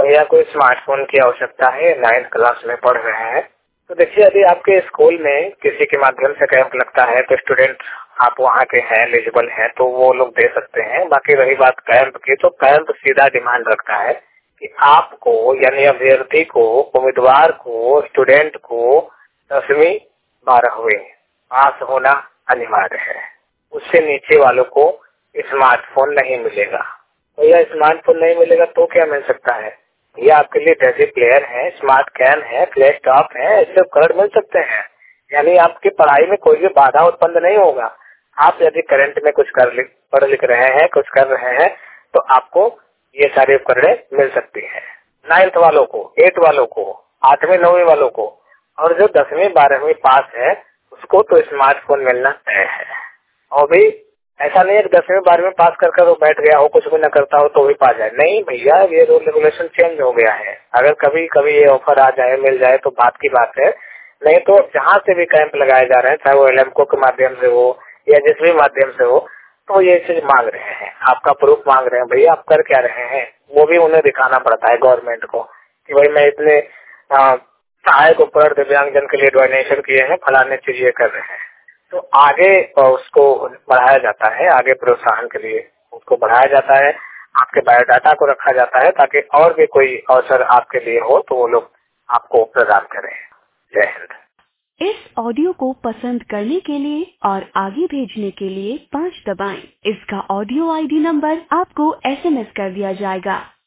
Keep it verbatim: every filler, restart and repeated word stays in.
भैया कोई स्मार्टफोन की आवश्यकता है, नाइन्थ क्लास में पढ़ रहे हैं। तो देखिए, यदि आपके स्कूल में किसी के माध्यम से कैंप लगता है तो स्टूडेंट आप वहाँ के हैं, एलिजिबल हैं, तो वो लोग दे सकते हैं। बाकी रही बात कैंप की, तो कैंप सीधा डिमांड रखता है कि आपको यानी अभ्यर्थी को, उम्मीदवार को, स्टूडेंट को दसवीं बारहवीं पास होना अनिवार्य है। उससे नीचे वालों को स्मार्टफोन नहीं मिलेगा। तो यह स्मार्टफोन नहीं मिलेगा तो क्या मिल सकता है? ये आपके लिए डेजी प्लेयर है, स्मार्ट कैन है, फ्लैश टॉप है, ऐसे उपकरण मिल सकते हैं। यानी आपकी पढ़ाई में कोई भी बाधा उत्पन्न नहीं होगा। आप यदि करंट में कुछ कर लिख पढ़ लिख रहे हैं, कुछ कर रहे हैं, तो आपको ये सारे उपकरण मिल सकती है। नाइन्थ वालों को, एट वालों को, आठवीं नौवीं वालों को, और जो दसवीं बारहवीं पास है उसको तो स्मार्टफोन मिलना तय है। और भी ऐसा नहीं है कि दसवीं बारहवीं पास कर कर वो बैठ गया हो, कुछ भी न करता हो तो भी पा जाए। नहीं भैया, ये रूल रेगुलेशन चेंज हो गया है। अगर कभी कभी ये ऑफर आ जाए, मिल जाए तो बात की बात है। नहीं तो जहाँ से भी कैंप लगाए जा रहे हैं, चाहे वो एलएमको के माध्यम से हो या जिस भी माध्यम से हो, तो ये चीज मांग रहे हैं, आपका प्रूफ मांग रहे हैं। भैया आप कर क्या रहे हैं, वो भी उन्हें दिखाना पड़ता है गवर्नमेंट को कि भाई मैं इतने सहायक उपकरण दिव्यांगजन के लिए डोनेशन किए हैं, फलाने चीज ये कर रहे हैं। तो आगे उसको बढ़ाया जाता है, आगे प्रोत्साहन के लिए उसको बढ़ाया जाता है, आपके बायोडाटा को रखा जाता है ताकि और भी कोई अवसर आपके लिए हो तो वो लोग आपको प्रदान करें। जय हिंद। इस ऑडियो को पसंद करने के लिए और आगे भेजने के लिए पाँच दबाएं। इसका ऑडियो आईडी नंबर आपको एसएमएस कर दिया जाएगा।